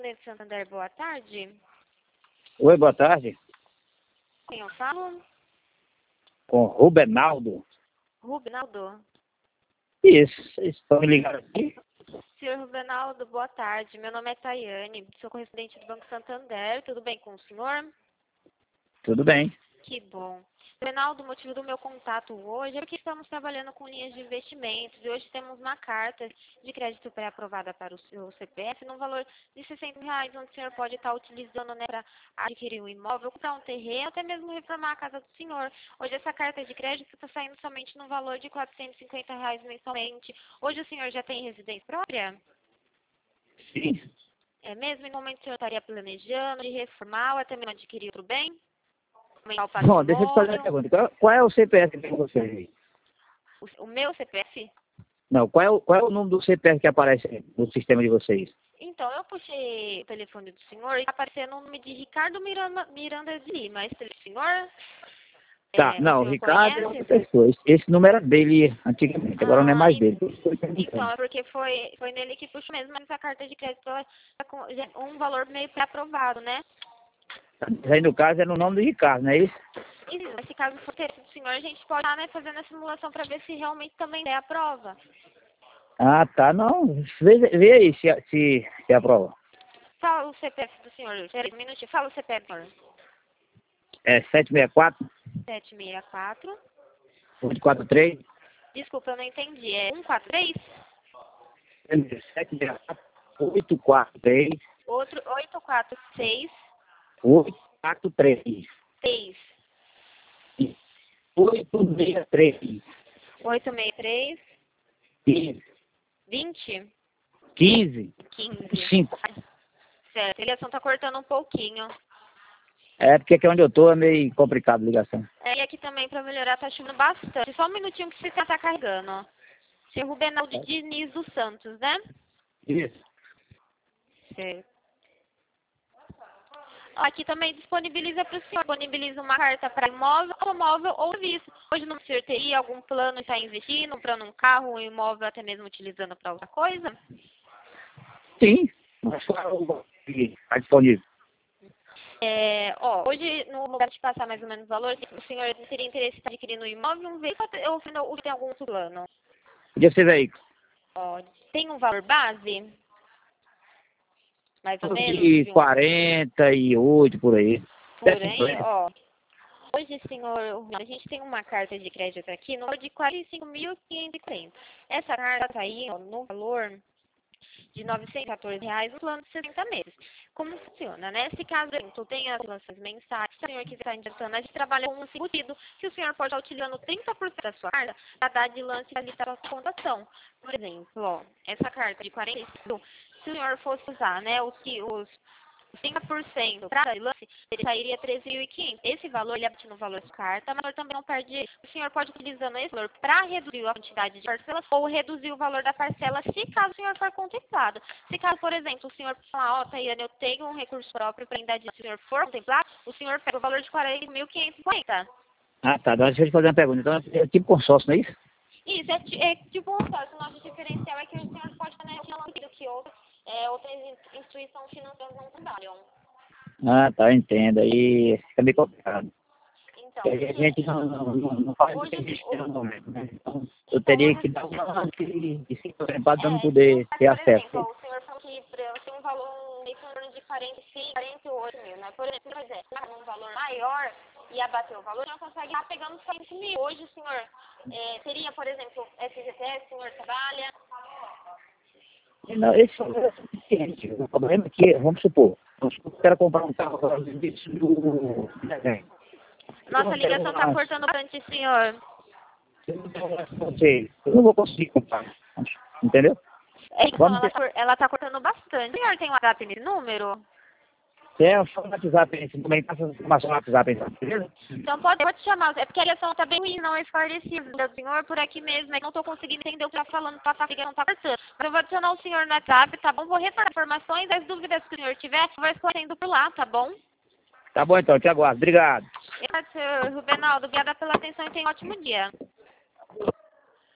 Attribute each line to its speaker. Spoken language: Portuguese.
Speaker 1: Banco Santander, boa tarde.
Speaker 2: Oi, boa tarde.
Speaker 1: Quem eu falo?
Speaker 2: Com Rubenaldo.
Speaker 1: Rubenaldo.
Speaker 2: Isso, vocês estão me ligando aqui?
Speaker 1: Senhor Rubenaldo, boa tarde. Meu nome é Tayane, sou correspondente do Banco Santander. Tudo bem com o senhor?
Speaker 2: Tudo bem.
Speaker 1: Que bom. Rubenaldo, o motivo do meu contato hoje é porque estamos trabalhando com linhas de investimentos e hoje temos uma carta de crédito pré-aprovada para o seu CPF no valor de R$60, onde o senhor pode estar utilizando, né, para adquirir um imóvel, comprar um terreno, até mesmo reformar a casa do senhor. Hoje essa carta de crédito está saindo somente no valor de R$450 mensalmente. Hoje o senhor já tem residência própria?
Speaker 2: Sim.
Speaker 1: É mesmo? Em momento o senhor estaria planejando de reformar ou até mesmo adquirir outro bem? Aumentar o
Speaker 2: Bom, deixa eu te fazer uma
Speaker 1: patrimônio?
Speaker 2: pergunta. Qual é o CPF que tem com vocês aí?
Speaker 1: O meu CPF?
Speaker 2: Não, qual é o número do CPF que aparece aí no sistema de vocês?
Speaker 1: Então, eu puxei o telefone do senhor e está aparecendo o nome de Ricardo Miranda de Lima. Esse é o senhor?
Speaker 2: Tá,
Speaker 1: O
Speaker 2: não, o
Speaker 1: senhor
Speaker 2: Ricardo é outra
Speaker 1: conhece?
Speaker 2: pessoa. Esse número era dele antigamente, agora não é mais dele.
Speaker 1: Então, é porque foi nele que puxou mesmo, mas a carta de crédito ela tá com já um valor meio pré-aprovado, né?
Speaker 2: Aí no caso é no nome do Ricardo, não é isso?
Speaker 1: E nesse caso for ter do senhor, a gente pode estar, né, fazendo a simulação para ver se realmente também é a prova.
Speaker 2: Ah, tá, não. Vê aí se aprova.
Speaker 1: Fala o CPF do senhor. Peraí, um minutinho. Fala o CPF do senhor.
Speaker 2: É 764
Speaker 1: 764.
Speaker 2: 843
Speaker 1: Desculpa, eu não entendi. É 143?
Speaker 2: 764 843
Speaker 1: Outro 846
Speaker 2: 843
Speaker 1: 6
Speaker 2: 863
Speaker 1: 863
Speaker 2: 15
Speaker 1: 20
Speaker 2: 15
Speaker 1: 15.
Speaker 2: 5.
Speaker 1: Certo, a ligação tá cortando um pouquinho.
Speaker 2: É porque aqui onde eu tô é meio complicado a ligação.
Speaker 1: E aqui também para melhorar tá chovendo bastante. Só um minutinho que o sistema tá carregando. Seu Rubenaldo Diniz dos Santos, né?
Speaker 2: Isso.
Speaker 1: Certo. Aqui também disponibiliza para o senhor, disponibiliza uma carta para imóvel, automóvel ou serviço. Hoje no senhor teria algum plano de estar investindo, comprando um carro, um imóvel, até mesmo utilizando para outra coisa?
Speaker 2: Sim. Mas qual está disponível?
Speaker 1: Hoje, no lugar de passar mais ou menos o valor, o senhor teria interesse em adquirir um imóvel, um veículo ou tem algum outro plano?
Speaker 2: Podia ser veículo.
Speaker 1: Tem um valor base? Mais ou menos?
Speaker 2: De 48 por aí.
Speaker 1: Porém, hoje, senhor, a gente tem uma carta de crédito aqui no valor de R$ 45.540. Essa carta está aí no valor de R$ 914 no plano de 60 meses. Como funciona, né? Se caso eu tenha as lanças mensais, se o senhor quiser estar adiantando, a gente trabalha com um embutido que o senhor pode estar utilizando 30% da sua carta para dar de lance ali para a contação. Por exemplo, essa carta de 45, se o senhor fosse usar, né, os 50% para lance, ele sairia 13.500. Esse valor, ele abate no valor de carta, mas também não perde. O senhor pode utilizando esse valor para reduzir a quantidade de parcelas ou reduzir o valor da parcela, se caso o senhor for contemplado. Se caso, por exemplo, o senhor falar, Tayane, eu tenho um recurso próprio para ainda se o senhor for contemplado, o senhor pega o valor de 40.540.
Speaker 2: Ah, tá. Agora deixa eu te fazer uma pergunta. Então é tipo consórcio, não é isso?
Speaker 1: Isso, é tipo um consórcio. O nosso diferencial é que o senhor pode fazer o que outras instituições financeiras não trabalham.
Speaker 2: Ah, tá, entendo. Aí fica meio complicado.
Speaker 1: Então,
Speaker 2: Porque a gente não faz investir no momento, né? Então, eu teria que dar uma lance de 50 para não poder ter acesso.
Speaker 1: Por exemplo, o senhor falou que tem um valor em torno de 45, 48 mil, né? Por exemplo, um valor maior e abater o valor, o senhor consegue estar pegando 5 mil. Hoje o senhor teria, por exemplo, FGTS, o senhor trabalha?
Speaker 2: Não, esse valor é suficiente. O problema é que, vamos supor, eu quero comprar um carro agora no início do dezembro.
Speaker 1: Nossa ligação está cortando bastante, senhor.
Speaker 2: Eu não vou conseguir comprar. Entendeu?
Speaker 1: Então, ela está cortando bastante. O senhor tem um WhatsApp nesse número?
Speaker 2: É, só no WhatsApp, a gente também passa informação no WhatsApp, beleza?
Speaker 1: Então pode te chamar, é porque a ligação está bem ruim, não é esclarecida. O senhor por aqui mesmo, é que não estou conseguindo entender o que está falando, a ligação está cortando. Mas eu vou adicionar o senhor no WhatsApp, tá bom? Vou retornar informações, as dúvidas que o senhor tiver, vai esclarecendo por lá, tá bom?
Speaker 2: Tá bom então, te aguardo. Obrigado.
Speaker 1: Senhor Rubenaldo, obrigada pela atenção e tenha um ótimo dia.